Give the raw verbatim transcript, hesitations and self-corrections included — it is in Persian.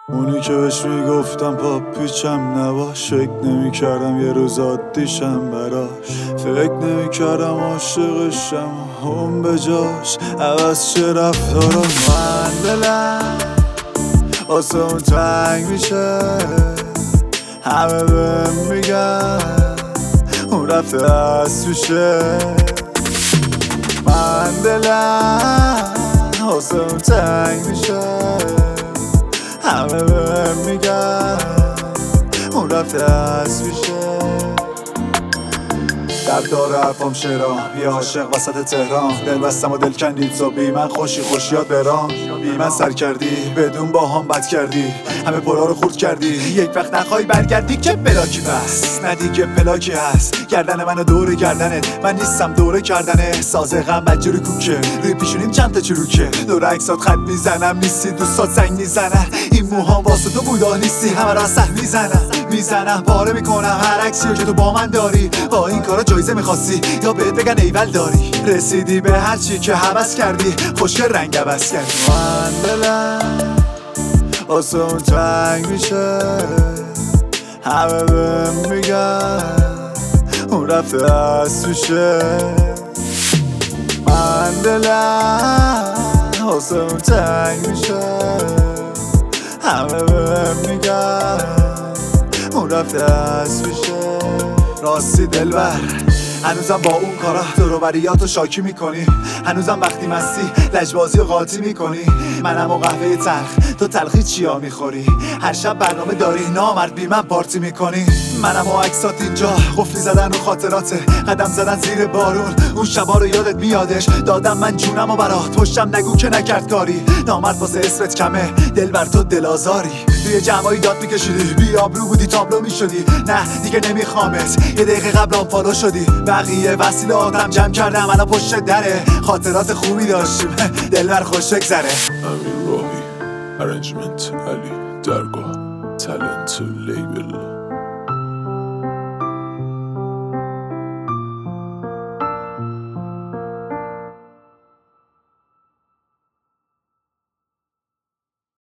اونی که بهش میگفتم پاپیچم نباش، فکر نمی کردم یه روز عادیشم براش، فکر نمی کردم عاشقشم اون بجاش عوض چه رفتارم. من دلم واسه اون تنگ میشه، همه بهم میگن اون رفته از توشه. من دلم واسه اون تنگ میشه، همه بهم میگن اون رفته از پیشه. در داره حرفام شعرام، یه عاشق وسط تهران، دل بستم و دل کندید تو بی من خوشی خوشیات برام. بی من سر کردی بدون با هم بد کردی، همه پلا رو خورد کردی، یک وقت نخوای برگردی که پلاکی بس. نه دیگه پلاکی هست گردن منو دور گردنت، من نیستم دوره کردنه. سازه غم بدجوری کوکه روی پیشونیم چند تا چروکه، دور عکسات خط میزنم نیستی دوستات زنگ میزنن. این موها واسه تو بودا نیستی همه را سه میزنم میزنم پاره میکنم هر عکسی که تو با من داری. با این کارا جایزه میخواستی یا بهت بگن ایول داری؟ رسیدی به هر چی که هوس کردی، خوشگل رنگ عوض کردی. من دلم واسه اون تنگ میشه، همه بهم میگن اون رفته از توشه. من دلم واسه اون تنگ میشه، همه بهم میگن اون رفته از توشه. راستی دلبر هنوزم با اون کارا دوروبریاتو شاکی میکنی، هنوزم وقتی مستی لجبازی و قاطی میکنی. منم و قهوه تلخ تو تلخی چیا میخوری، هر شب برنامه داری نامرد بی من پارتی میکنی. منم و عکسات اینجا قفلی زدن و خاطراته، قدم زدن زیر بارون اون شبا رو یادت میادش. دادم من جونم و برات پشتم نگو که نکرد کاری، نامرد واسه اسمت کمه دل بر تو دل آزاری. توی جمعایی داد میکشیدی بی آبرو بودی تابلو میشدی، نه دیگه نمیخوامت یه دقیقه قبلم فالو شدی. بقیه وسیله آدم جمع کردم الان پشت دره، خاطرات خوبی داشتیم دل بر خوش بگذره. امیر راهی، ارنجمنت علی درگاه، تالنت لیبل.